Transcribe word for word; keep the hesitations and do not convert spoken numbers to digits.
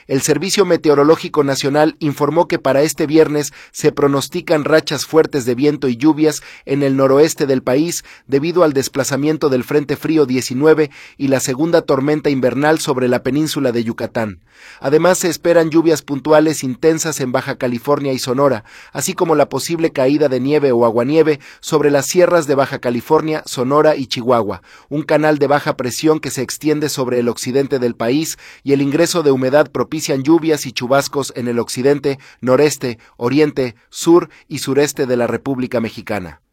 El Servicio Meteorológico Nacional informó que para este viernes se pronostican rachas fuertes de viento y lluvias en el noroeste del país debido al desplazamiento del Frente Frío diecinueve y la segunda tormenta invernal sobre la península de Yucatán. Además, se esperan lluvias puntuales intensas en Baja California y Sonora, así como la posible caída de nieve o aguanieve sobre las sierras de Baja California, Sonora y Chihuahua, un canal de baja presión que se extiende sobre el occidente del país y el ingreso de humedad propician lluvias y chubascos en el occidente, noreste, oriente, sur y sureste de la República Mexicana.